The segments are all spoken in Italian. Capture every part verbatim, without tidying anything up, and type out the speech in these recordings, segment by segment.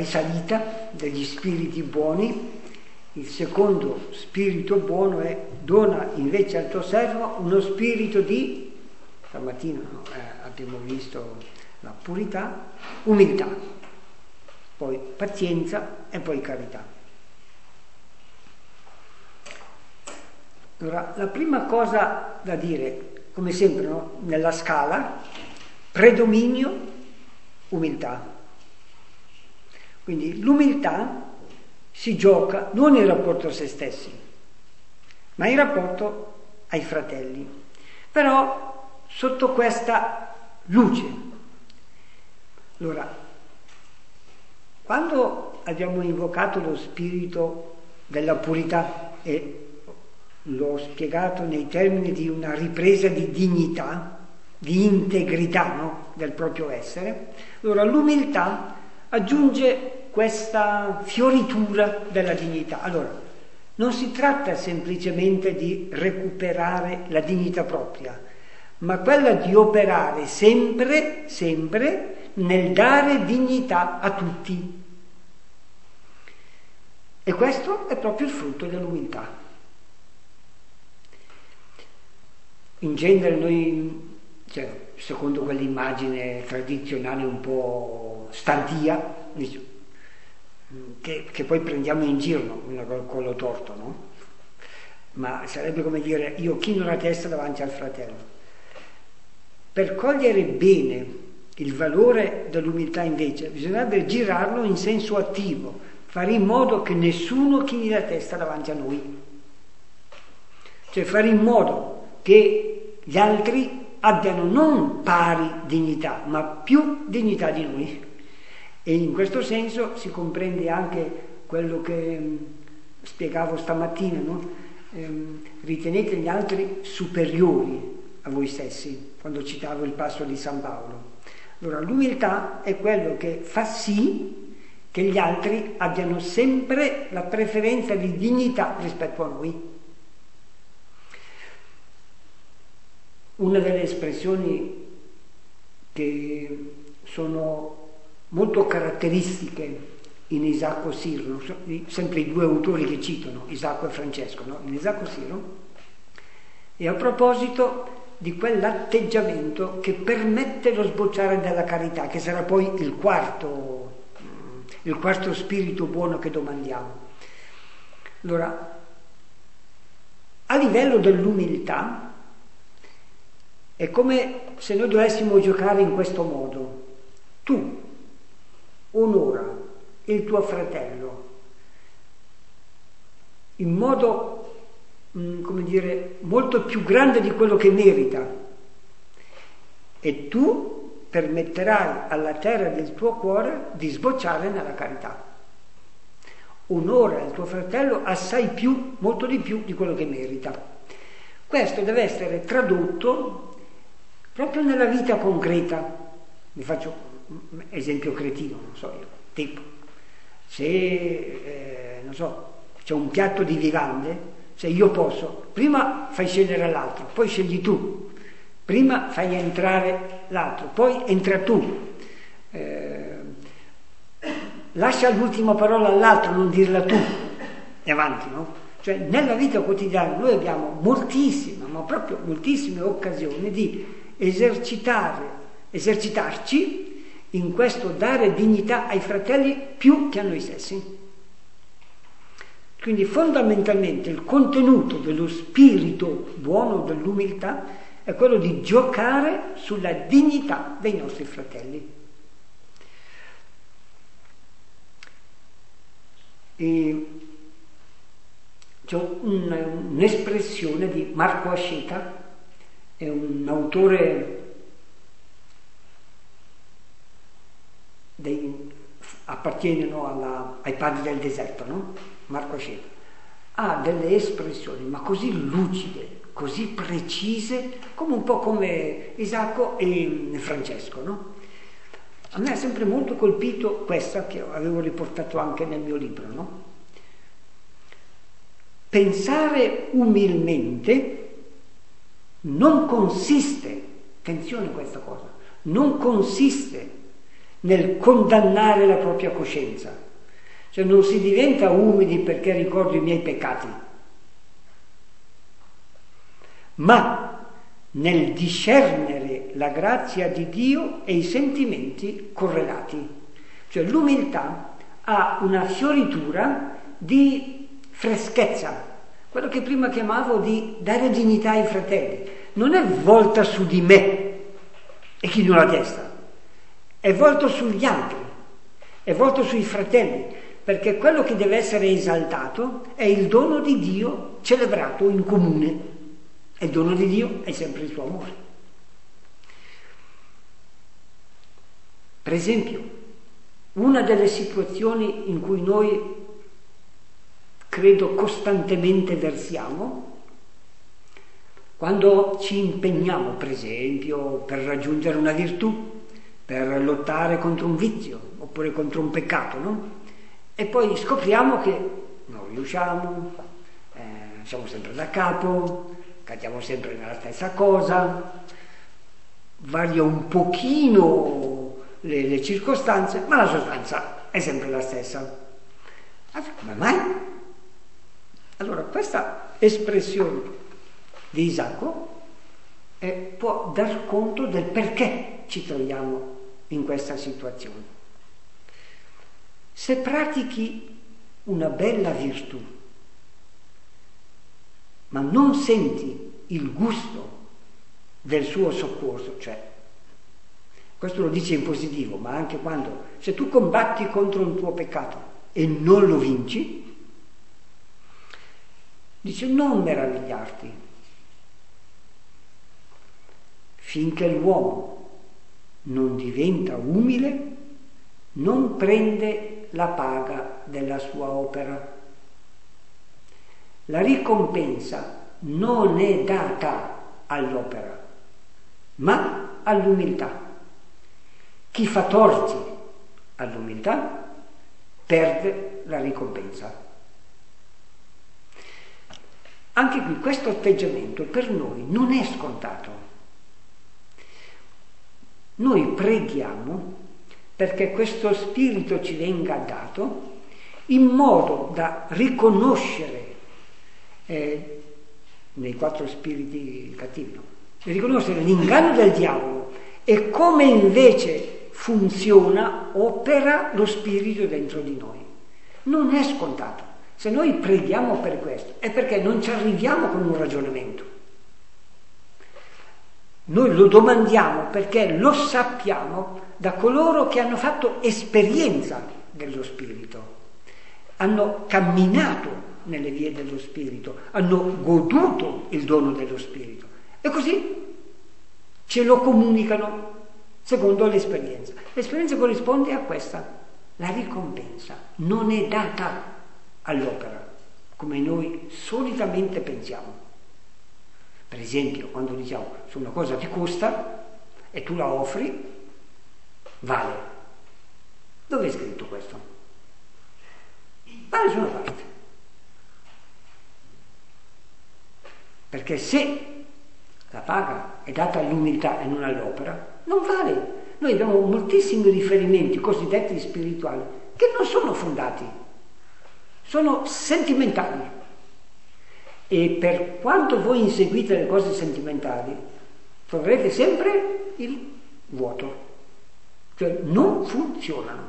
risalita degli spiriti buoni. Il secondo spirito buono è: dona invece al tuo servo uno spirito di, stamattina no, eh, abbiamo visto la purità, umiltà, poi pazienza e poi carità. Allora, la prima cosa da dire, come sempre, no, nella scala, predominio, umiltà. Quindi l'umiltà si gioca non in rapporto a se stessi, ma in rapporto ai fratelli, però sotto questa luce. Allora, quando abbiamo invocato lo spirito della purità, e l'ho spiegato nei termini di una ripresa di dignità, di integrità, no? Del proprio essere, allora l'umiltà aggiunge questa fioritura della dignità. Allora, non si tratta semplicemente di recuperare la dignità propria, ma quella di operare sempre, sempre nel dare dignità a tutti. E questo è proprio il frutto dell'umiltà. In genere noi, cioè, secondo quell'immagine tradizionale un po' stantia, Che, che poi prendiamo in giro, no? Col collo torto, no? Ma sarebbe come dire: io chino la testa davanti al fratello. Per cogliere bene il valore dell'umiltà, invece, bisognerebbe girarlo in senso attivo, fare in modo che nessuno chini la testa davanti a noi, cioè fare in modo che gli altri abbiano non pari dignità, ma più dignità di noi. E in questo senso si comprende anche quello che mh, spiegavo stamattina, no? Ehm, ritenete gli altri superiori a voi stessi, quando citavo il passo di San Paolo. Allora, l'umiltà è quello che fa sì che gli altri abbiano sempre la preferenza di dignità rispetto a noi. Una delle espressioni che sono molto caratteristiche in Isacco Siro, sempre i due autori che citano, Isacco e Francesco, no? In Isacco Siro, e a proposito di quell'atteggiamento che permette lo sbocciare della carità, che sarà poi il quarto, il quarto spirito buono che domandiamo. Allora, a livello dell'umiltà, è come se noi dovessimo giocare in questo modo: tu onora il tuo fratello in modo, mh, come dire, molto più grande di quello che merita, e tu permetterai alla terra del tuo cuore di sbocciare nella carità. Onora il tuo fratello assai più, molto di più di quello che merita. Questo deve essere tradotto proprio nella vita concreta. Vi faccio un esempio cretino, non so io, tipo, se, eh, non so, c'è un piatto di vivande, se io posso, prima fai scendere l'altro, poi scegli tu, prima fai entrare l'altro, poi entra tu, eh, lascia l'ultima parola all'altro, non dirla tu, e avanti, no? Cioè, nella vita quotidiana noi abbiamo moltissime, ma proprio moltissime occasioni di esercitare, esercitarci in questo dare dignità ai fratelli più che a noi stessi. Quindi fondamentalmente il contenuto dello spirito buono dell'umiltà è quello di giocare sulla dignità dei nostri fratelli. E c'è un, un'espressione di Marco Asceta, è un autore dei, appartiene alla, ai padri del deserto, no? Marco Asceta ha delle espressioni ma così lucide, così precise, come un po' come Isacco e Francesco, no? A me ha sempre molto colpito questa, che avevo riportato anche nel mio libro, no? Pensare umilmente non consiste, attenzione a questa cosa, non consiste nel condannare la propria coscienza. Cioè non si diventa umili perché ricordo i miei peccati, ma nel discernere la grazia di Dio e i sentimenti correlati. Cioè l'umiltà ha una fioritura di freschezza, quello che prima chiamavo di dare dignità ai fratelli. Non è volta su di me e chino la testa, è volto sugli altri, è volto sui fratelli, perché quello che deve essere esaltato è il dono di Dio celebrato in comune. E il dono di Dio è sempre il suo amore. Per esempio, una delle situazioni in cui noi credo costantemente versiamo, quando ci impegniamo, per esempio, per raggiungere una virtù, per lottare contro un vizio oppure contro un peccato, no? E poi scopriamo che non riusciamo, eh, siamo sempre da capo, cadiamo sempre nella stessa cosa, varia un pochino le, le circostanze, ma la sostanza è sempre la stessa. Allora, come mai? Allora, questa espressione di Isacco eh, può dar conto del perché ci troviamo in questa situazione. Se pratichi una bella virtù, ma non senti il gusto del suo soccorso, cioè, questo lo dice in positivo, ma anche quando, se tu combatti contro un tuo peccato e non lo vinci, dice non meravigliarti, finché l'uomo non diventa umile, non prende la paga della sua opera. La ricompensa non è data all'opera, ma all'umiltà. Chi fa torti all'umiltà perde la ricompensa. Anche qui questo atteggiamento per noi non è scontato. Noi preghiamo perché questo spirito ci venga dato in modo da riconoscere eh, nei quattro spiriti cattivi, no? riconoscere l'inganno del diavolo e come invece funziona, opera lo spirito dentro di noi. Non è scontato. Se noi preghiamo per questo è perché non ci arriviamo con un ragionamento. Noi lo domandiamo perché lo sappiamo da coloro che hanno fatto esperienza dello Spirito, hanno camminato nelle vie dello Spirito, hanno goduto il dono dello Spirito e così ce lo comunicano secondo l'esperienza. L'esperienza corrisponde a questa, la ricompensa non è data all'opera come noi solitamente pensiamo. Per esempio, quando diciamo se una cosa ti costa e tu la offri, vale. Dove è scritto questo? Da nessuna parte. Perché se la paga è data all'umiltà e non all'opera, non vale. Noi abbiamo moltissimi riferimenti cosiddetti spirituali che non sono fondati, sono sentimentali. E per quanto voi inseguite le cose sentimentali, troverete sempre il vuoto, cioè non funzionano.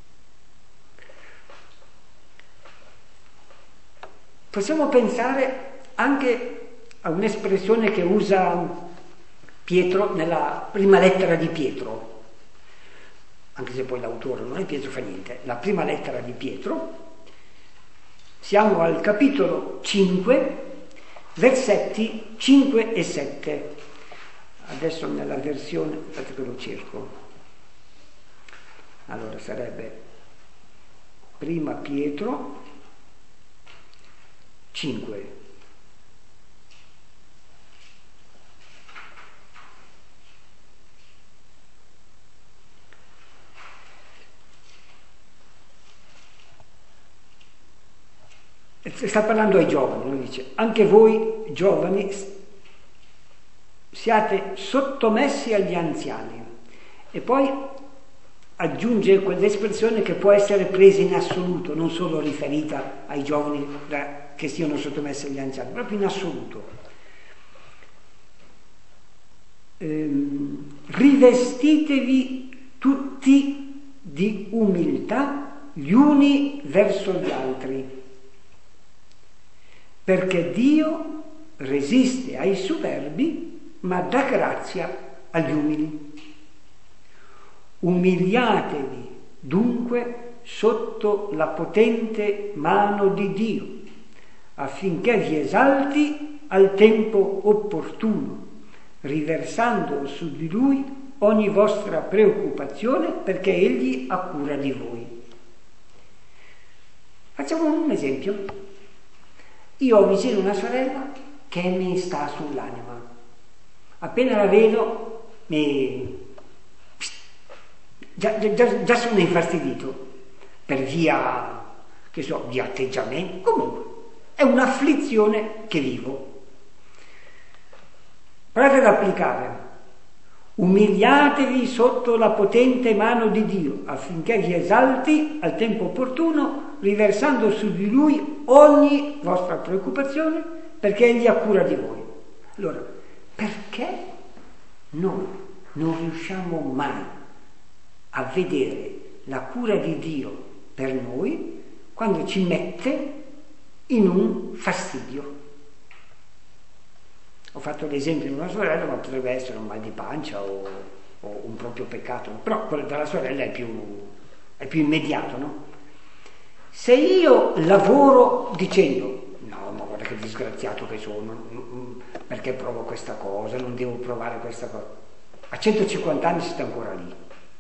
Possiamo pensare anche a un'espressione che usa Pietro nella prima lettera di Pietro, anche se poi l'autore non è Pietro, fa niente, la prima lettera di Pietro. Siamo al capitolo cinque, versetti cinque e sette. Adesso nella versione, aspetta che lo cerco. Allora sarebbe prima Pietro cinque. Sta parlando ai giovani, lui dice: anche voi giovani siate sottomessi agli anziani. E poi aggiunge quell'espressione che può essere presa in assoluto, non solo riferita ai giovani che siano sottomessi agli anziani, proprio in assoluto. Ehm, rivestitevi tutti di umiltà gli uni verso gli altri, perché Dio resiste ai superbi, ma dà grazia agli umili. Umiliatevi dunque sotto la potente mano di Dio, affinché vi esalti al tempo opportuno, riversando su di Lui ogni vostra preoccupazione, perché Egli ha cura di voi. Facciamo un esempio. Io ho vicino una sorella che mi sta sull'anima. Appena la vedo, mi... già, già, già sono infastidito per via, che so, di atteggiamento. Comunque, è un'afflizione che vivo. Provate ad applicare. Umiliatevi sotto la potente mano di Dio, affinché vi esalti al tempo opportuno, riversando su di Lui ogni vostra preoccupazione, perché Egli ha cura di voi. Allora, perché noi non riusciamo mai a vedere la cura di Dio per noi quando ci mette in un fastidio? Ho fatto l'esempio di una sorella, ma potrebbe essere un mal di pancia o, o un proprio peccato, però quello della sorella è più, è più immediato, no? Se io lavoro dicendo no, ma guarda che disgraziato che sono, perché provo questa cosa, non devo provare questa cosa, a centocinquanta anni siete ancora lì.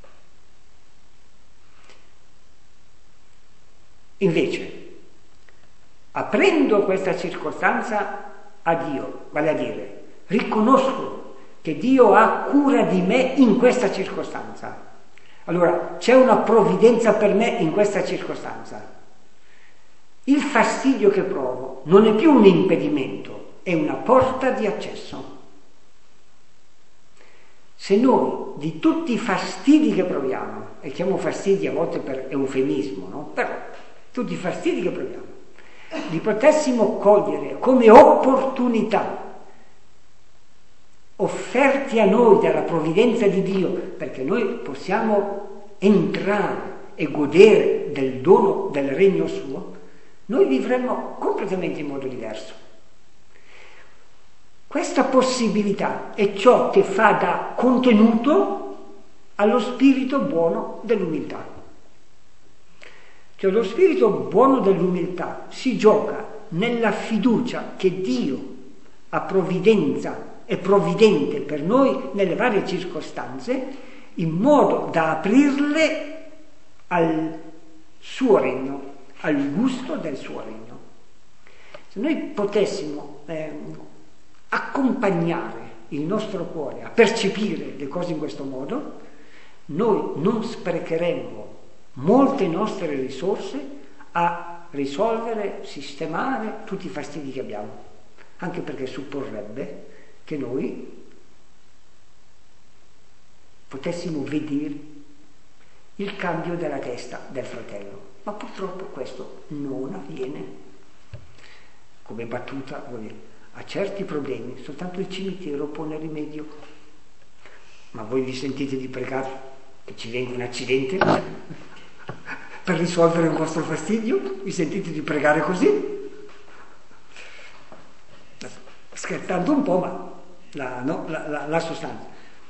Invece, aprendo questa circostanza a Dio, vale a dire, riconosco che Dio ha cura di me in questa circostanza. Allora, c'è una provvidenza per me in questa circostanza. Il fastidio che provo non è più un impedimento, è una porta di accesso. Se noi di tutti i fastidi che proviamo, e chiamo fastidi a volte per eufemismo, no? Però tutti i fastidi che proviamo, li potessimo cogliere come opportunità offerti a noi dalla provvidenza di Dio, perché noi possiamo entrare e godere del dono del regno suo, noi vivremmo completamente in modo diverso. Questa possibilità è ciò che fa da contenuto allo spirito buono dell'umiltà. Cioè lo spirito buono dell'umiltà si gioca nella fiducia che Dio ha provvidenza, è provvidente per noi nelle varie circostanze, in modo da aprirle al suo regno, al gusto del suo regno. Se noi potessimo eh, accompagnare il nostro cuore a percepire le cose in questo modo, noi non sprecheremmo molte nostre risorse a risolvere, sistemare tutti i fastidi che abbiamo, anche perché supporrebbe che noi potessimo vedere il cambio della testa del fratello, ma purtroppo questo non avviene. Come battuta, a certi problemi soltanto il cimitero pone rimedio. Ma voi vi sentite di pregare che ci venga un accidente per risolvere il vostro fastidio? Vi sentite di pregare così? Scherzando un po', ma la, no, la, la, la sostanza.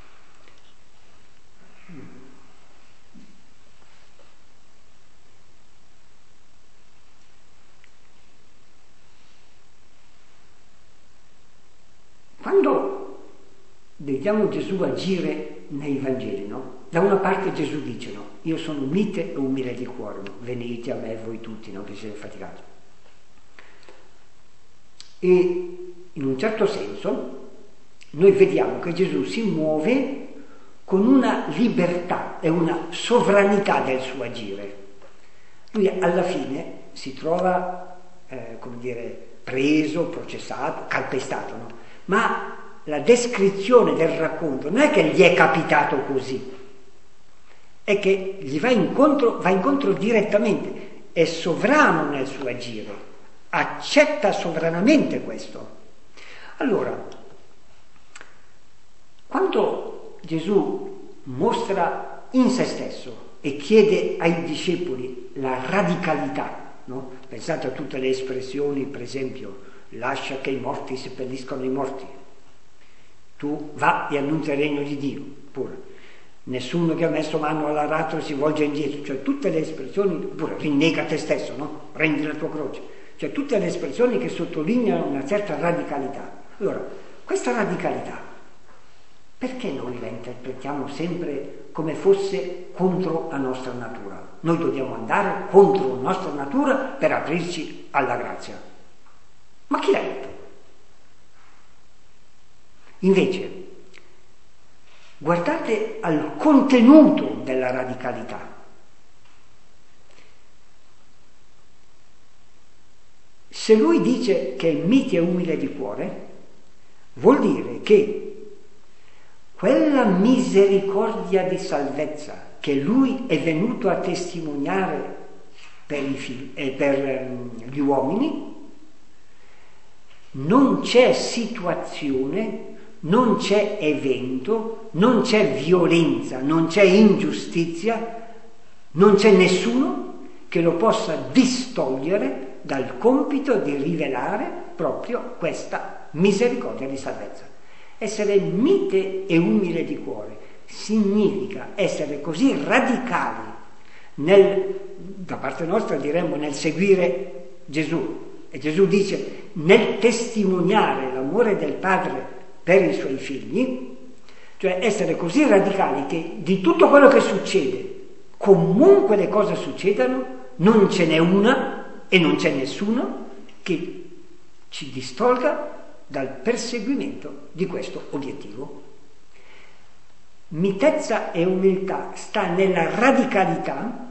Quando vediamo Gesù agire nei Vangeli, no? Da una parte Gesù dice, no, io sono mite e umile di cuore, no? Venite a me voi tutti, no? Che siete faticati. E in un certo senso noi vediamo che Gesù si muove con una libertà e una sovranità del suo agire. Lui alla fine si trova, eh, come dire, preso, processato, calpestato, no? Ma la descrizione del racconto non è che gli è capitato così, è che gli va incontro, va incontro direttamente, è sovrano nel suo agire, accetta sovranamente questo. Allora, quando Gesù mostra in se stesso e chiede ai discepoli la radicalità, no? Pensate a tutte le espressioni, per esempio, lascia che i morti seppelliscano i morti, tu va e annuncia il regno di Dio, pure nessuno che ha messo mano all'aratro si volge indietro, cioè tutte le espressioni, pure rinnega te stesso, no? Prendi la tua croce, cioè tutte le espressioni che sottolineano una certa radicalità. Allora, questa radicalità, perché noi la interpretiamo sempre come fosse contro la nostra natura? Noi dobbiamo andare contro la nostra natura per aprirci alla grazia. Ma chi l'ha detto? Invece, guardate al contenuto della radicalità. Se lui dice che è mite e umile di cuore, vuol dire che quella misericordia di salvezza che lui è venuto a testimoniare per, i figli, eh, per gli uomini, non c'è situazione, non c'è evento, non c'è violenza, non c'è ingiustizia, non c'è nessuno che lo possa distogliere dal compito di rivelare proprio questa misericordia di salvezza. Essere mite e umile di cuore significa essere così radicali nel, da parte nostra diremmo nel seguire Gesù, e Gesù dice nel testimoniare l'amore del Padre per i suoi figli, cioè essere così radicali che di tutto quello che succede, comunque le cose succedano, non ce n'è una e non c'è nessuno che ci distolga dal perseguimento di questo obiettivo. Mitezza e umiltà sta nella radicalità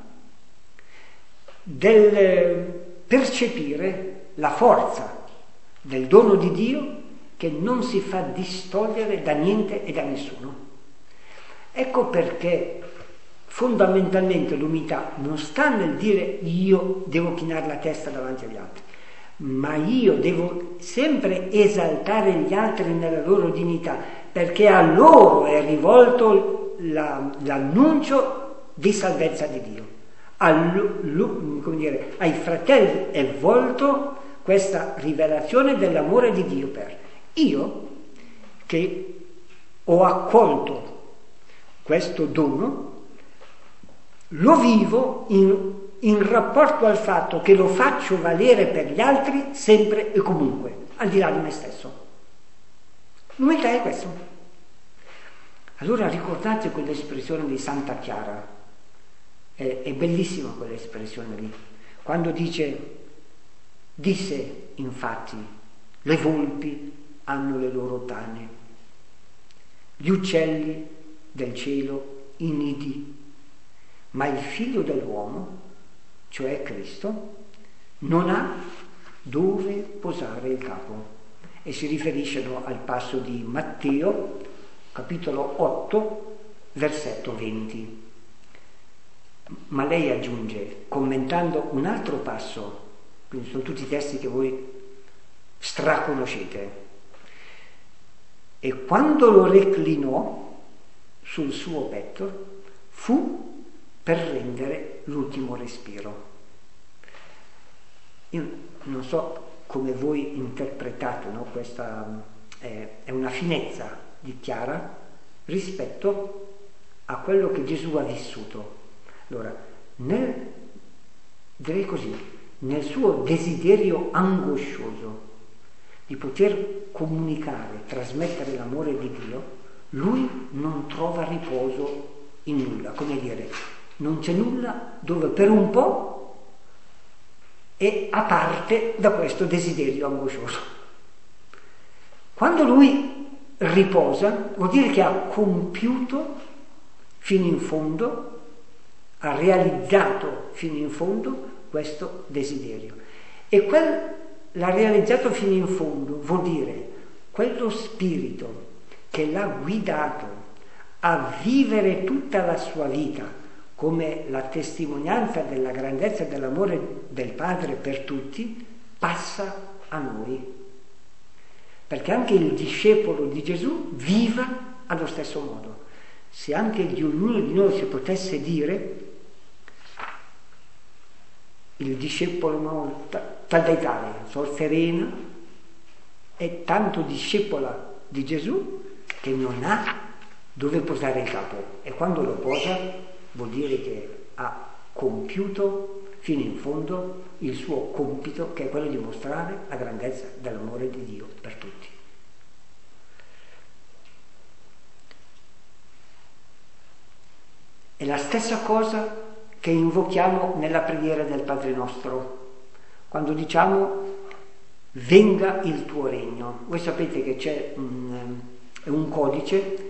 del percepire la forza del dono di Dio che non si fa distogliere da niente e da nessuno. Ecco perché fondamentalmente l'umiltà non sta nel dire io devo chinare la testa davanti agli altri, ma io devo sempre esaltare gli altri nella loro dignità, perché a loro è rivolto la, l'annuncio di salvezza di Dio. Al, come dire, ai fratelli è volto questa rivelazione dell'amore di Dio per io che ho accolto questo dono, lo vivo in, in rapporto al fatto che lo faccio valere per gli altri sempre e comunque, al di là di me stesso. L'umiltà è questo. Allora ricordate quell'espressione di Santa Chiara, è, è bellissima quell'espressione lì, quando dice, disse infatti, le volpi hanno le tane tane, gli uccelli del cielo i nidi, ma il figlio dell'uomo, cioè Cristo, non ha dove posare il capo. E si riferiscono al passo di Matteo, capitolo otto, versetto venti. Ma lei aggiunge, commentando un altro passo, quindi sono tutti testi che voi straconoscete, e quando lo reclinò sul suo petto fu per rendere l'ultimo respiro. Io non so come voi interpretate, no? Questa è, è una finezza di Chiara rispetto a quello che Gesù ha vissuto. Allora, nel, direi così, nel suo desiderio angoscioso di poter comunicare, trasmettere l'amore di Dio, lui non trova riposo in nulla, come dire, non c'è nulla dove per un po' è a parte da questo desiderio angoscioso. Quando lui riposa, vuol dire che ha compiuto fino in fondo, ha realizzato fino in fondo questo desiderio. E quel l'ha realizzato fino in fondo, vuol dire quello spirito che l'ha guidato a vivere tutta la sua vita come la testimonianza della grandezza dell'amore del Padre per tutti passa a noi. Perché anche il discepolo di Gesù viva allo stesso modo. Se anche di ognuno di noi si potesse dire, il discepolo no, tal dei tali, Sor Serena è tanto discepola di Gesù che non ha dove posare il capo, e quando lo posa vuol dire che ha compiuto fino in fondo il suo compito, che è quello di mostrare la grandezza dell'amore di Dio per tutti. È la stessa cosa che invochiamo nella preghiera del Padre nostro, quando diciamo venga il tuo regno. Voi sapete che c'è un, un codice,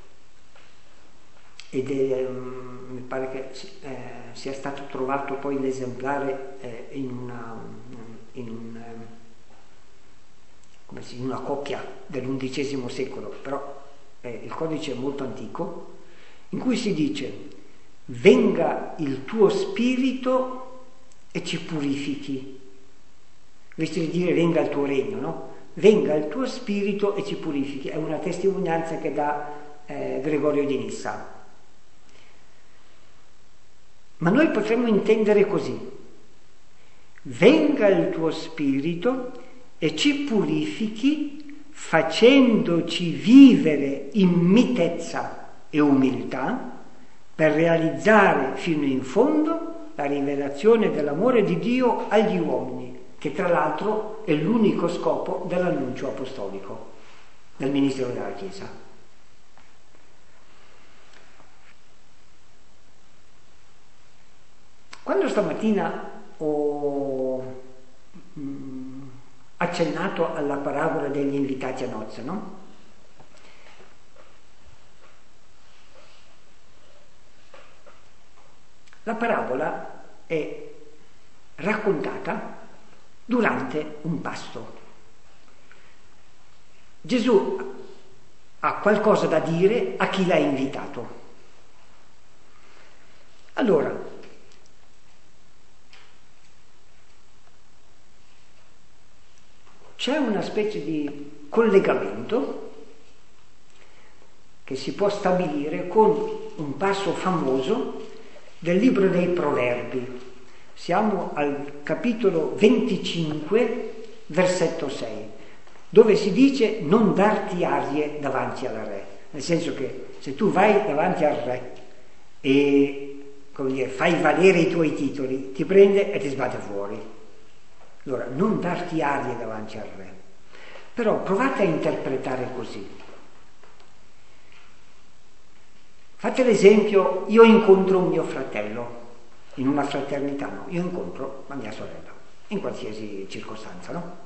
ed è, mi pare che eh, sia stato trovato poi l'esemplare eh, in, una, in, un, come si, in una copia dell'undicesimo secolo, però eh, il codice è molto antico, in cui si dice venga il tuo spirito e ci purifichi, invece di dire venga il tuo regno, no? Venga il tuo spirito e ci purifichi, è una testimonianza che dà eh, Gregorio di Nissa. Ma noi potremmo intendere così: venga il tuo spirito e ci purifichi, facendoci vivere in mitezza e umiltà, per realizzare fino in fondo la rivelazione dell'amore di Dio agli uomini, che tra l'altro è l'unico scopo dell'annuncio apostolico, del ministero della Chiesa. Quando stamattina ho mh, accennato alla parabola degli invitati a nozze, no? La parabola è raccontata durante un pasto. Gesù ha qualcosa da dire a chi l'ha invitato. Allora, c'è una specie di collegamento che si può stabilire con un passo famoso del libro dei Proverbi. Siamo al capitolo venticinque, versetto sei, dove si dice non darti arie davanti al re, nel senso che se tu vai davanti al re e, come dire, fai valere i tuoi titoli, ti prende e ti sbatte fuori. Allora, non darti arie davanti al re. Però provate a interpretare così. Fate l'esempio, io incontro un mio fratello, in una fraternità, no, io incontro la mia sorella, in qualsiasi circostanza, no?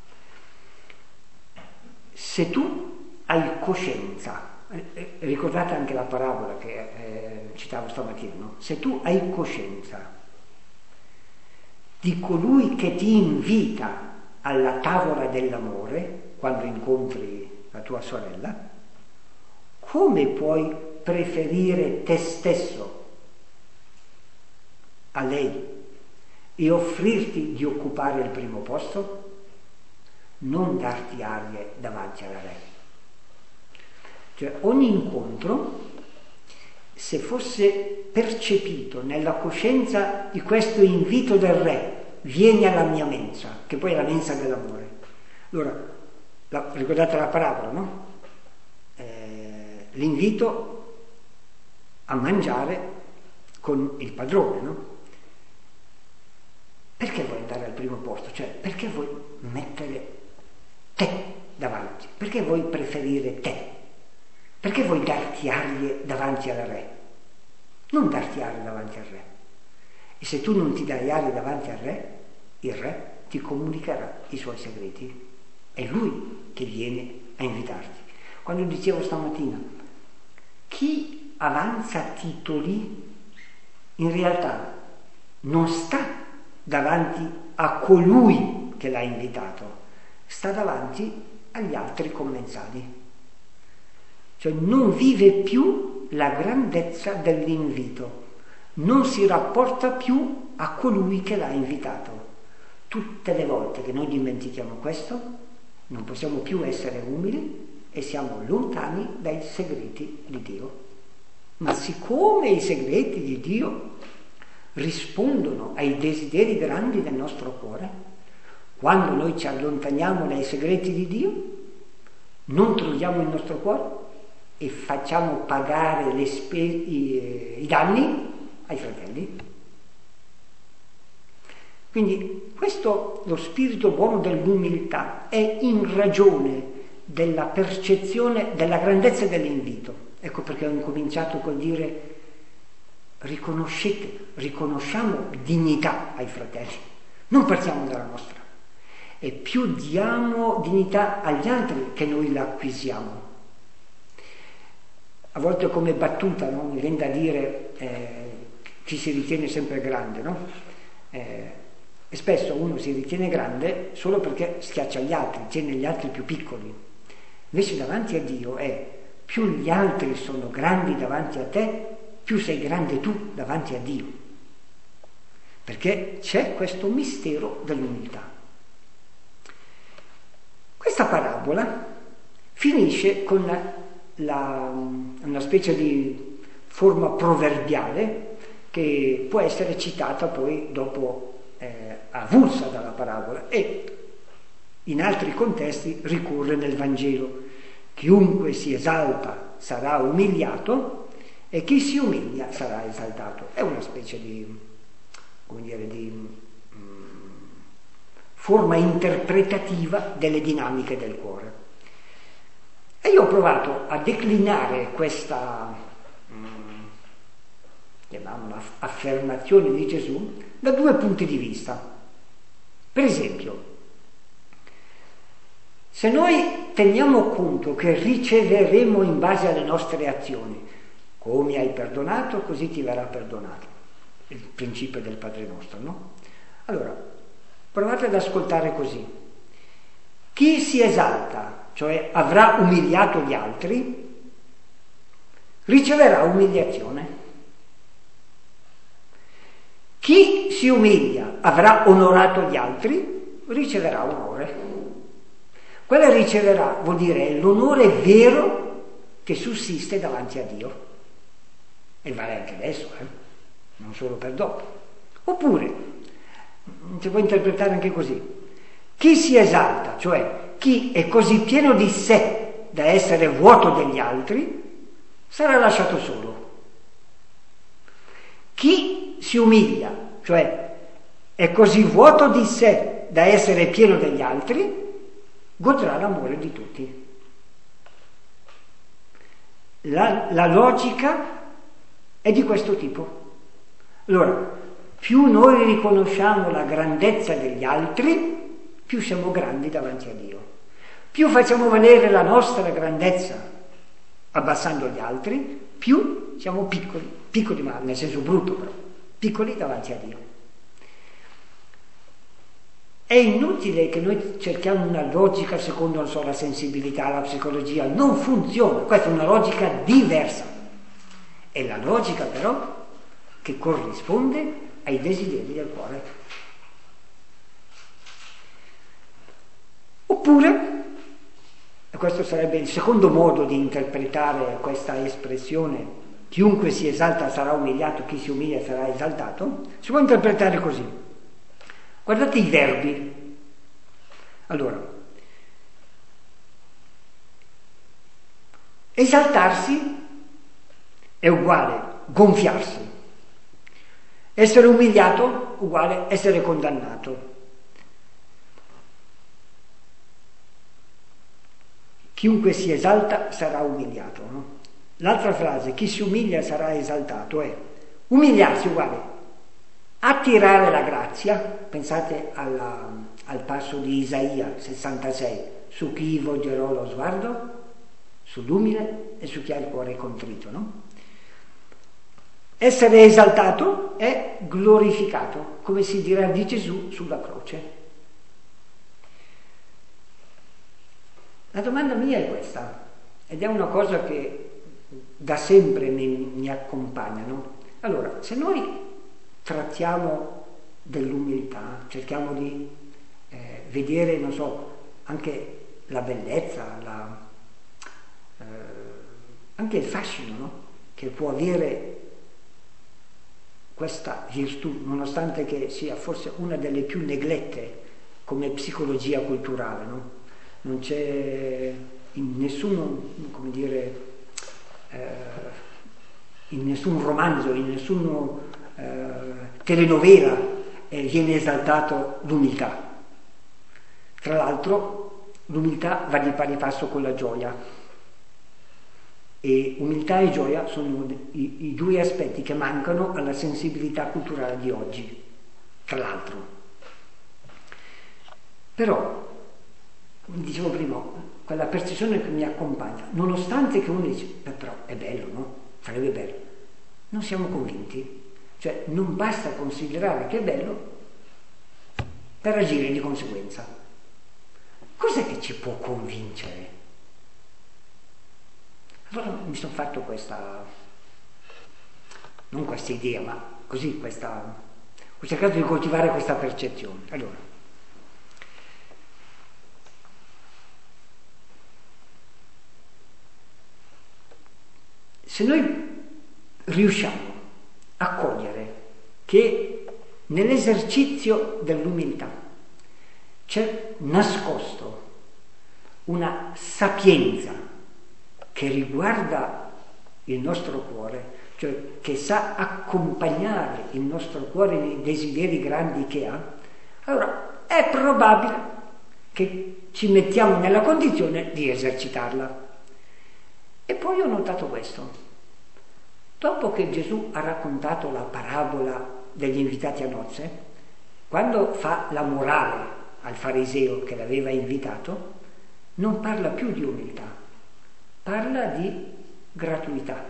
Se tu hai coscienza, eh, ricordate anche la parabola che eh, citavo stamattina, no? Se tu hai coscienza di colui che ti invita alla tavola dell'amore, quando incontri la tua sorella, come puoi preferire te stesso a lei e offrirti di occupare il primo posto? Non darti arie davanti alla re. Cioè, ogni incontro, se fosse percepito nella coscienza di questo invito del re, vieni alla mia mensa, che poi è la mensa dell'amore. Allora, la, ricordate la parabola, no? Eh, l'invito a mangiare con il padrone, no? Perché vuoi andare al primo posto? Cioè, perché vuoi mettere te davanti? Perché vuoi preferire te? Perché vuoi darti arie davanti al re? Non darti arie davanti al re. E se tu non ti dai arie davanti al re, il re ti comunicherà i suoi segreti. È lui che viene a invitarti. Quando dicevo stamattina, chi avanza titoli in realtà non sta davanti a colui che l'ha invitato, sta davanti agli altri commensali. Cioè non vive più la grandezza dell'invito, non si rapporta più a colui che l'ha invitato. Tutte le volte che noi dimentichiamo questo, non possiamo più essere umili e siamo lontani dai segreti di Dio. Ma siccome i segreti di Dio rispondono ai desideri grandi del nostro cuore, quando noi ci allontaniamo dai segreti di Dio, non troviamo il nostro cuore e facciamo pagare le spe- i, i danni ai fratelli. Quindi questo, lo spirito buono dell'umiltà, è in ragione della percezione della grandezza dell'invito. Ecco perché ho incominciato col dire: riconoscete, riconosciamo dignità ai fratelli, non partiamo dalla nostra. E più diamo dignità agli altri che noi la acquisiamo. A volte come battuta, no? Mi viene da dire eh, chi si ritiene sempre grande, no? Eh, e spesso uno si ritiene grande solo perché schiaccia gli altri, tiene gli altri più piccoli. Invece davanti a Dio è: più gli altri sono grandi davanti a te, più sei grande tu davanti a Dio. Perché c'è questo mistero dell'umiltà. Questa parabola finisce con la, la, una specie di forma proverbiale che può essere citata poi dopo eh, avulsa dalla parabola e in altri contesti ricorre nel Vangelo: chiunque si esalta sarà umiliato e chi si umilia sarà esaltato. È una specie di, come dire, di forma interpretativa delle dinamiche del cuore. E io ho provato a declinare questa chiamiamola affermazione di Gesù da due punti di vista. Per esempio, se noi teniamo conto che riceveremo in base alle nostre azioni, come hai perdonato così ti verrà perdonato, il principio del Padre nostro, no? Allora provate ad ascoltare così: chi si esalta, cioè avrà umiliato gli altri, riceverà umiliazione. Chi si umilia, avrà onorato gli altri, riceverà onore. Quella riceverà vuol dire l'onore vero che sussiste davanti a Dio. E vale anche adesso, eh? Non solo per dopo. Oppure si può interpretare anche così: chi si esalta, cioè chi è così pieno di sé da essere vuoto degli altri, sarà lasciato solo. Chi si umilia, cioè è così vuoto di sé da essere pieno degli altri, godrà l'amore di tutti. La, la logica è di questo tipo. Allora, più noi riconosciamo la grandezza degli altri, più siamo grandi davanti a Dio. Più facciamo valere la nostra grandezza abbassando gli altri, più siamo piccoli, piccoli ma nel senso brutto però, piccoli davanti a Dio. È inutile che noi cerchiamo una logica secondo, non so, la sensibilità, la psicologia, non funziona, questa è una logica diversa. È la logica però che corrisponde ai desideri del cuore. Oppure, e questo sarebbe il secondo modo di interpretare questa espressione: chiunque si esalta sarà umiliato, chi si umilia sarà esaltato, si può interpretare così. Guardate i verbi. Allora, esaltarsi è uguale gonfiarsi. Essere umiliato uguale essere condannato. Chiunque si esalta sarà umiliato, no? L'altra frase, chi si umilia sarà esaltato, è umiliarsi uguale attirare la grazia. Pensate alla, al passo di Isaia sessantasei: su chi volgerò lo sguardo? Sull'umile e su chi ha il cuore contrito, no? Essere esaltato è glorificato, come si dirà di Gesù sulla croce. La domanda mia è questa, ed è una cosa che da sempre mi, mi accompagna, no? Allora, se noi trattiamo dell'umiltà, cerchiamo di eh, vedere, non so, anche la bellezza, la, eh, anche il fascino, no? Che può avere questa virtù, nonostante che sia forse una delle più neglette come psicologia culturale, no? Non c'è in nessuno, come dire, eh, in nessun romanzo, in nessuna eh, telenovela eh, viene esaltato l'umiltà. Tra l'altro l'umiltà va di pari passo con la gioia. E umiltà e gioia sono i, i due aspetti che mancano alla sensibilità culturale di oggi, tra l'altro. Però, come dicevo prima, quella percezione che mi accompagna, nonostante che uno dice, beh, però è bello, no? Sarebbe bello. Non siamo convinti. Cioè, non basta considerare che è bello per agire di conseguenza. Cos'è che ci può convincere? Allora mi sono fatto questa, non questa idea, ma così questa, ho cercato di coltivare questa percezione. Allora, se noi riusciamo a cogliere che nell'esercizio dell'umiltà c'è nascosto una sapienza che riguarda il nostro cuore, cioè che sa accompagnare il nostro cuore nei desideri grandi che ha, allora è probabile che ci mettiamo nella condizione di esercitarla. E poi ho notato questo. Dopo che Gesù ha raccontato la parabola degli invitati a nozze, quando fa la morale al fariseo che l'aveva invitato, non parla più di umiltà, parla di gratuità,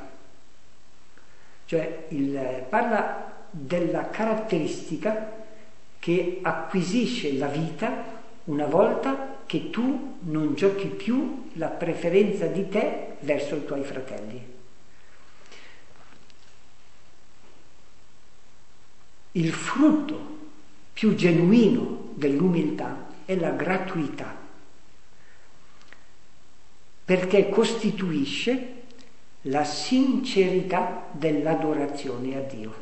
cioè il, parla della caratteristica che acquisisce la vita una volta che tu non giochi più la preferenza di te verso i tuoi fratelli. Il frutto più genuino dell'umiltà è la gratuità, perché costituisce la sincerità dell'adorazione a Dio.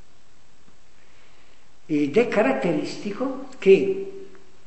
Ed è caratteristico che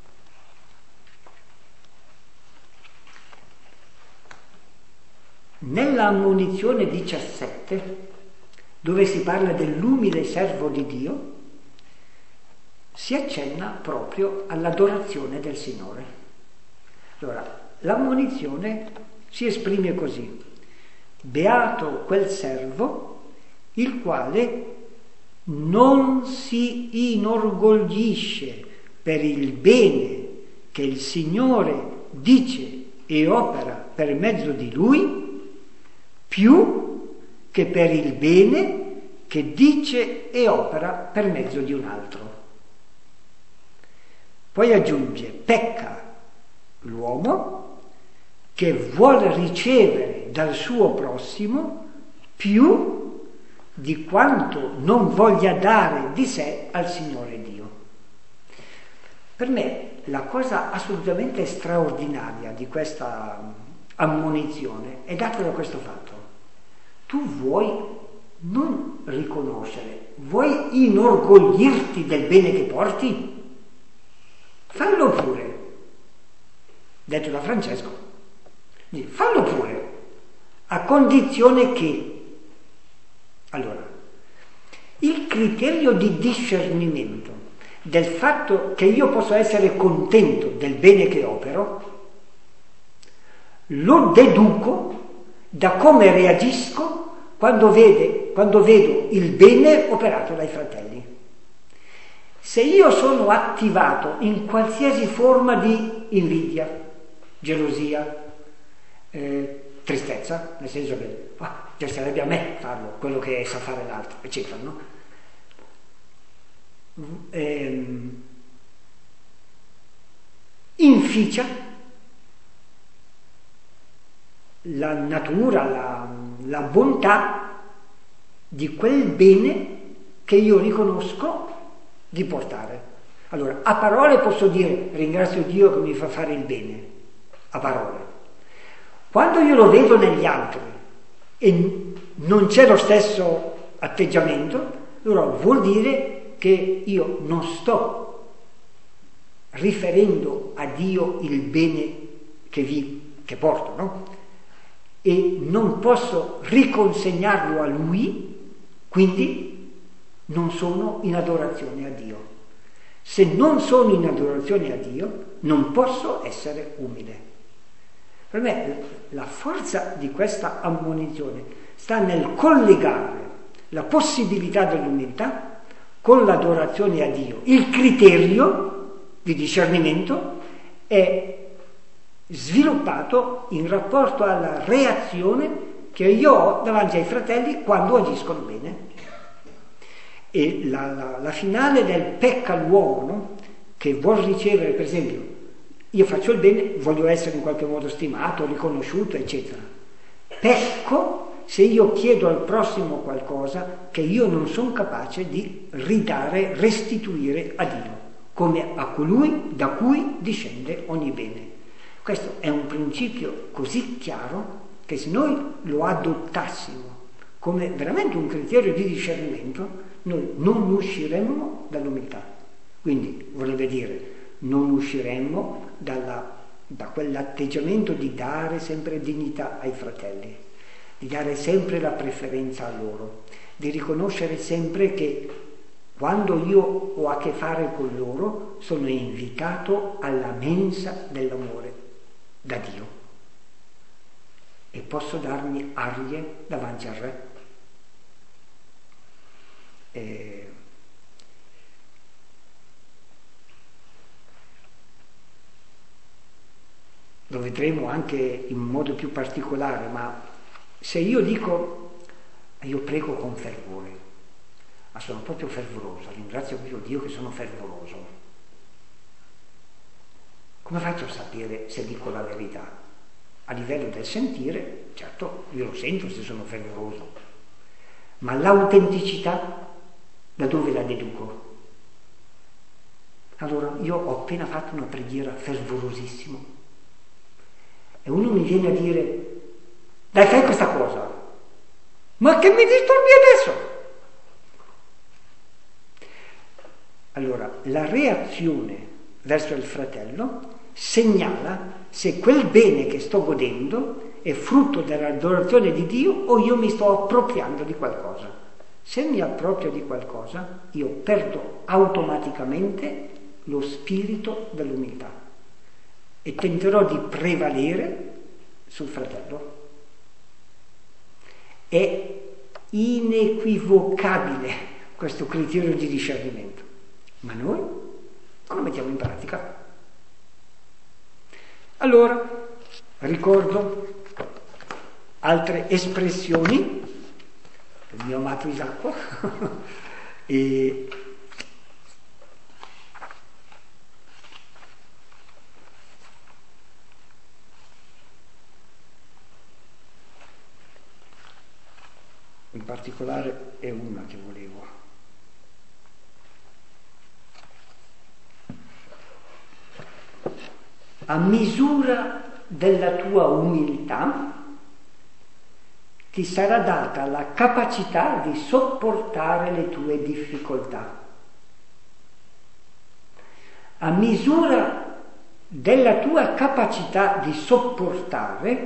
nella ammonizione diciassette, dove si parla dell'umile servo di Dio, si accenna proprio all'adorazione del Signore. Allora, l'ammonizione si esprime così: beato quel servo il quale non si inorgoglisce per il bene che il Signore dice e opera per mezzo di lui, più che per il bene che dice e opera per mezzo di un altro. Poi aggiunge: pecca l'uomo che vuole ricevere dal suo prossimo più di quanto non voglia dare di sé al Signore Dio. Per me la cosa assolutamente straordinaria di questa ammonizione è data da questo fatto: tu vuoi non riconoscere, vuoi inorgoglirti del bene che porti? Fallo pure, detto da Francesco, fallo pure, a condizione che, allora, il criterio di discernimento del fatto che io posso essere contento del bene che opero, lo deduco da come reagisco quando, vede, quando vedo il bene operato dai fratelli. Se io sono attivato in qualsiasi forma di invidia, gelosia, eh, tristezza, nel senso che ah, piacerebbe a me farlo, quello che sa fare l'altro, eccetera, no? Ehm, inficia la natura, la, la bontà di quel bene che io riconosco di portare. Allora, a parole posso dire ringrazio Dio che mi fa fare il bene, a parole. Quando io lo vedo negli altri e non c'è lo stesso atteggiamento, allora vuol dire che io non sto riferendo a Dio il bene che, vi, che porto, no? E non posso riconsegnarlo a Lui, quindi non sono in adorazione a Dio. Se non sono in adorazione a Dio, non posso essere umile. Per me la forza di questa ammonizione sta nel collegare la possibilità dell'umiltà con l'adorazione a Dio. Il criterio di discernimento è sviluppato in rapporto alla reazione che io ho davanti ai fratelli quando agiscono bene. E la, la, la finale del pecca l'uomo, no? Che vuol ricevere, per esempio, io faccio il bene, voglio essere in qualche modo stimato, riconosciuto, eccetera. Pecco se io chiedo al prossimo qualcosa che io non sono capace di ridare, restituire a Dio, come a colui da cui discende ogni bene. Questo è un principio così chiaro che se noi lo adottassimo come veramente un criterio di discernimento, noi non usciremmo dall'umiltà. Quindi vorrebbe dire non usciremmo dalla, da quell'atteggiamento di dare sempre dignità ai fratelli, di dare sempre la preferenza a loro, di riconoscere sempre che quando io ho a che fare con loro sono invitato alla mensa dell'amore da Dio e posso darmi arie davanti al Re. Eh, lo vedremo anche in modo più particolare, ma se io dico io prego con fervore, ma sono proprio fervoroso, ringrazio Dio che sono fervoroso, come faccio a sapere se dico la verità? A livello del sentire, certo, io lo sento se sono fervoroso, ma l'autenticità da dove la deduco? Allora, io ho appena fatto una preghiera fervorosissima e uno mi viene a dire dai, fai questa cosa, ma che mi disturbi adesso? Allora, la reazione verso il fratello segnala se quel bene che sto godendo è frutto dell'adorazione di Dio o io mi sto appropriando di qualcosa. Se mi approprio di qualcosa, io perdo automaticamente lo spirito dell'umiltà e tenterò di prevalere sul fratello. È inequivocabile questo criterio di discernimento, ma noi non lo mettiamo in pratica. Allora, ricordo altre espressioni del mio amato Isacco e in particolare è una che volevo. A misura della tua umiltà ti sarà data la capacità di sopportare le tue difficoltà. A misura della tua capacità di sopportare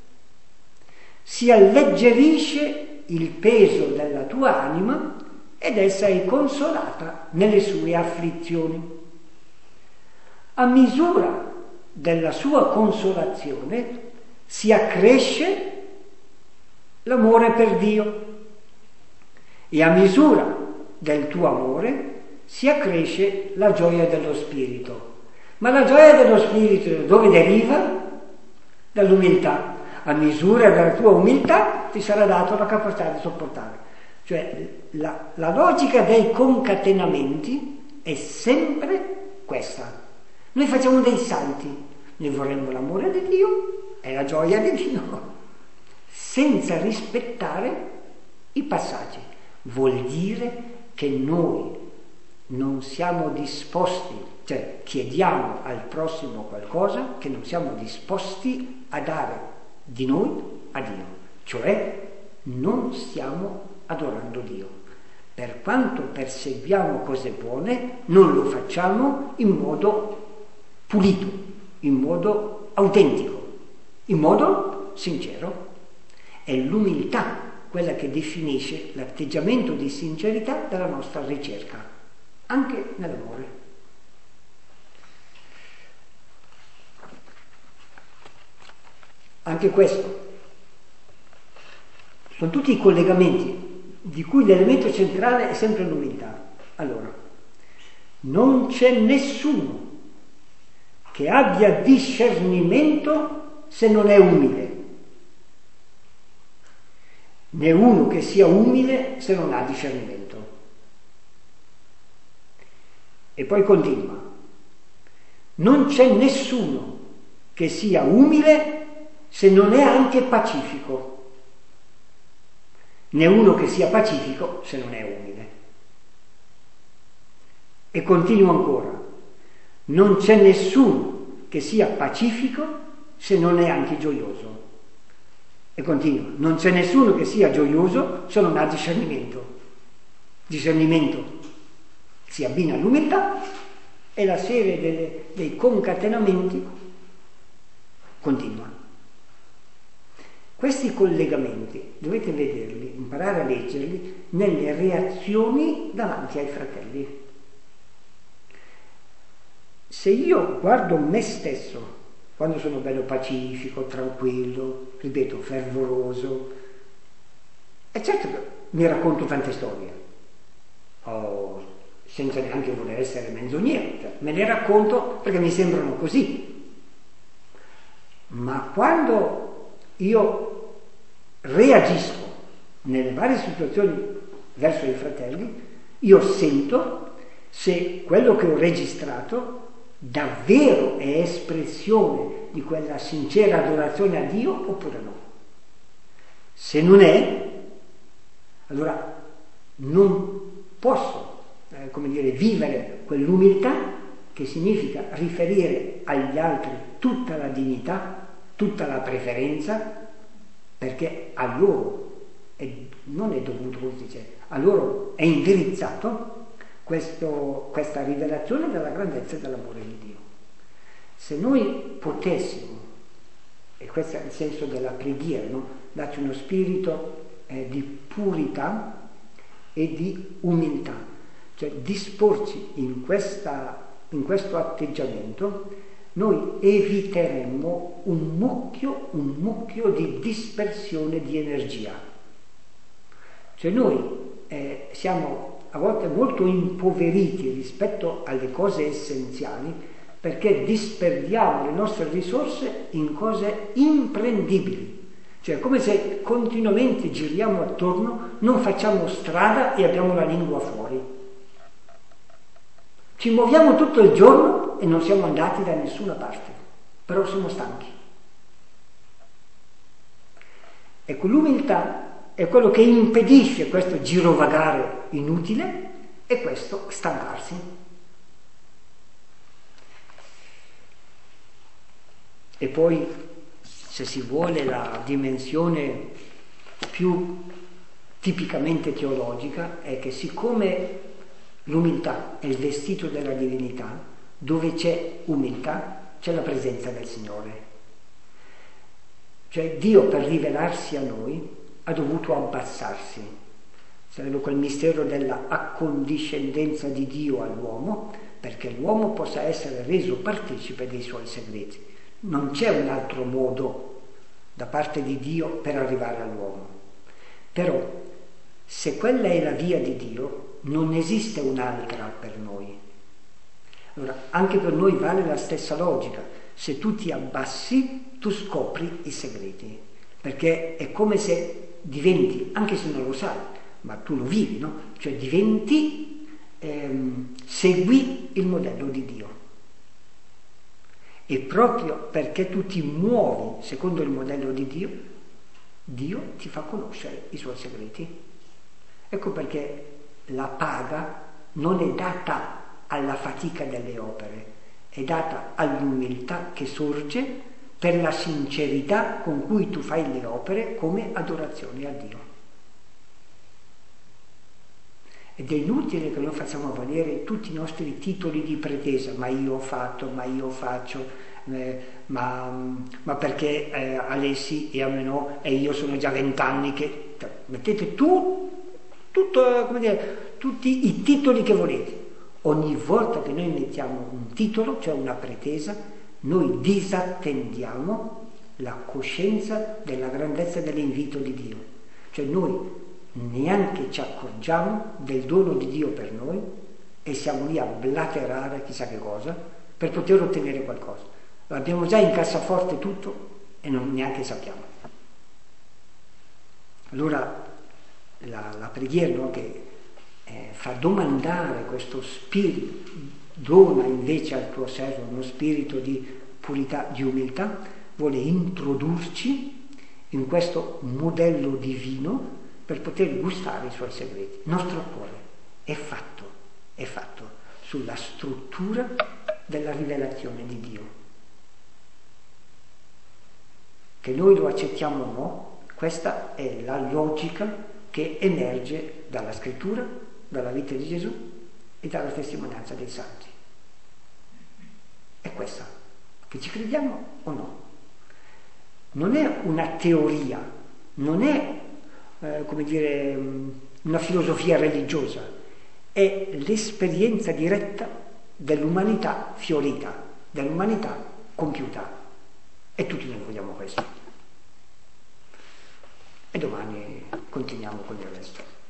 si alleggerisce il peso della tua anima ed essa è consolata nelle sue afflizioni. A misura della sua consolazione si accresce l'amore per Dio e a misura del tuo amore si accresce la gioia dello spirito. Ma la gioia dello spirito da dove deriva? Dall'umiltà. A misura della tua umiltà ti sarà dato la capacità di sopportare. Cioè la, la logica dei concatenamenti è sempre questa. Noi facciamo dei salti, noi vorremmo l'amore di Dio e la gioia di Dio, senza rispettare i passaggi. vuol dire che noi non siamo disposti, cioè chiediamo al prossimo qualcosa che non siamo disposti a dare di noi a Dio, cioè non stiamo adorando Dio. Per quanto perseguiamo cose buone, non lo facciamo in modo pulito, in modo autentico, in modo sincero. È l'umiltà quella che definisce l'atteggiamento di sincerità della nostra ricerca, anche nell'amore. Anche questo sono tutti i collegamenti di cui l'elemento centrale è sempre l'umiltà. Allora, non c'è nessuno che abbia discernimento se non è umile, né uno che sia umile se non ha discernimento. E poi continua: non c'è nessuno che sia umile se non è anche pacifico, né uno che sia pacifico se non è umile. E continua ancora: non c'è nessuno che sia pacifico se non è anche gioioso. E continua: non c'è nessuno che sia gioioso se non ha discernimento. Discernimento si abbina all'umiltà e la serie delle, dei concatenamenti continua. Questi collegamenti dovete vederli, imparare a leggerli nelle reazioni davanti ai fratelli. Se io guardo me stesso quando sono bello pacifico, tranquillo, ripeto, fervoroso, è certo che mi racconto tante storie, oh, senza neanche voler essere menzognero, cioè, me le racconto perché mi sembrano così. Ma quando io reagisco nelle varie situazioni verso i fratelli, io sento se quello che ho registrato davvero è espressione di quella sincera adorazione a Dio oppure no. Se non è, allora non posso, eh, come dire, vivere quell'umiltà che significa riferire agli altri tutta la dignità, tutta la preferenza, perché a loro è, non è dovuto, come si dice, a loro è indirizzato questo, questa rivelazione della grandezza e dell'amore di Dio. Se noi potessimo, e questo è il senso della preghiera, no? Darci uno spirito eh, di purità e di umiltà, cioè disporci in, questa, in questo atteggiamento, noi eviteremmo un mucchio, un mucchio di dispersione di energia. Cioè noi eh, siamo a volte molto impoveriti rispetto alle cose essenziali perché disperdiamo le nostre risorse in cose imprendibili. Cioè come se continuamente giriamo attorno, non facciamo strada e abbiamo la lingua fuori. Ci muoviamo tutto il giorno e non siamo andati da nessuna parte, però siamo stanchi. Ecco, l'umiltà è quello che impedisce questo girovagare inutile e questo stancarsi. E poi, se si vuole, la dimensione più tipicamente teologica è che siccome l'umiltà è il vestito della divinità, dove c'è umiltà c'è la presenza del Signore. Cioè Dio, per rivelarsi a noi, ha dovuto abbassarsi. Sarebbe quel mistero della accondiscendenza di Dio all'uomo, perché l'uomo possa essere reso partecipe dei suoi segreti. Non c'è un altro modo da parte di Dio per arrivare all'uomo. Però, se quella è la via di Dio, non esiste un'altra per noi. Allora, anche per noi vale la stessa logica. Se tu ti abbassi, tu scopri i segreti, perché è come se diventi, anche se non lo sai, ma tu lo vivi, no? Cioè diventi, ehm, segui il modello di Dio. E proprio perché tu ti muovi secondo il modello di Dio, Dio ti fa conoscere i suoi segreti. Ecco perché la paga non è data alla fatica delle opere, è data all'umiltà che sorge per la sincerità con cui tu fai le opere come adorazione a Dio. Ed è inutile che noi facciamo valere tutti i nostri titoli di pretesa, ma io ho fatto, ma io faccio, eh, ma, ma perché eh, Alessi e a me no, e io sono già vent'anni che... Mettete tu, tutto, come dire, tutti i titoli che volete. Ogni volta che noi mettiamo un titolo, cioè una pretesa, noi disattendiamo la coscienza della grandezza dell'invito di Dio. Cioè noi neanche ci accorgiamo del dono di Dio per noi e siamo lì a blaterare chissà che cosa per poter ottenere qualcosa. L'abbiamo già in cassaforte tutto e non neanche sappiamo. Allora la, la preghiera, no, che eh, fa domandare questo spirito, dona invece al tuo servo uno spirito di purità, di umiltà, vuole introdurci in questo modello divino per poter gustare i suoi segreti. Il nostro cuore è fatto, è fatto sulla struttura della rivelazione di Dio. Che noi lo accettiamo o no, questa è la logica che emerge dalla scrittura, dalla vita di Gesù e dalla testimonianza dei santi. È questa, che ci crediamo o no. Non è una teoria, non è Eh, come dire, una filosofia religiosa, è l'esperienza diretta dell'umanità fiorita, dell'umanità compiuta. E tutti noi vogliamo questo. E domani continuiamo con il resto.